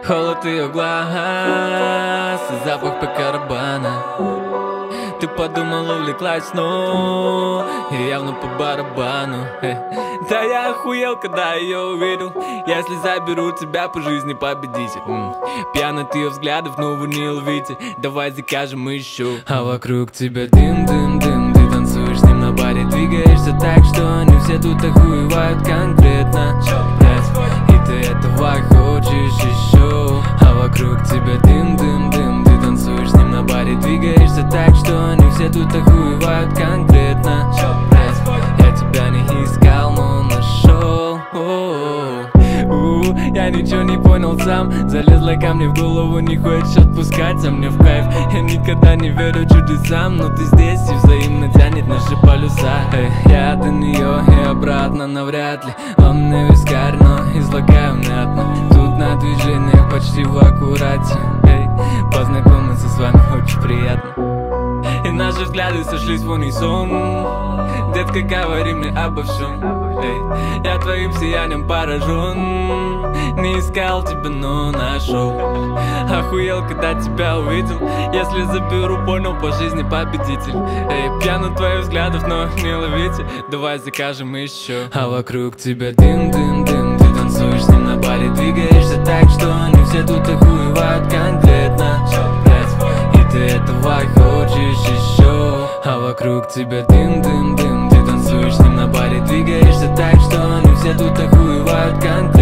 Холод ее глаз и запах покарабана. Ты подумала, увлеклась, но и явно по барабану. Да я охуел, когда ее увидел. Если заберу тебя по жизни, победитель. Пьян от ее взглядов, но вы не ловите. Давай закажем еще. А вокруг тебя дым-дым-дым. Ты танцуешь с ним на баре, двигаешься так, что не все тут охуевают конкретно. И ты этого хочешь еще. А вокруг тебя дым-дым-дым. Ты танцуешь с ним на баре, двигаешься так, что не все тут охуевают конкретно. Я тебя не искал, но нашел. Я ничего не понял сам. Залезла ко мне в голову, не хочешь отпускать, а мне в кайф. Я никогда не верю чудесам, но ты здесь и взаимно тянет наши полюса. Я до нее и обратно навряд ли. Ломный вискарь, но излагаю внятно. Тут на движениях почти в аккурате. Познакомиться с вами очень приятно. И наши взгляды сошлись в унисон. Детка, говори мне обо всем. Я твоим сиянием поражен. Не искал тебя, но нашел. Охуел, когда тебя увидел. Если заберу, понял, по жизни победитель. Пьян от твоих взглядов, но не ловите. Давай закажем еще. А вокруг тебя дым-дым-дым. Ты танцуешь с ним на баре, двигаешься так, что не все тут охуевают конкретно. И ты этого хочешь еще. А вокруг тебя дым-дым-дым. Ты танцуешь с ним на баре, двигаешься так, что не все тут охуевают конкретно.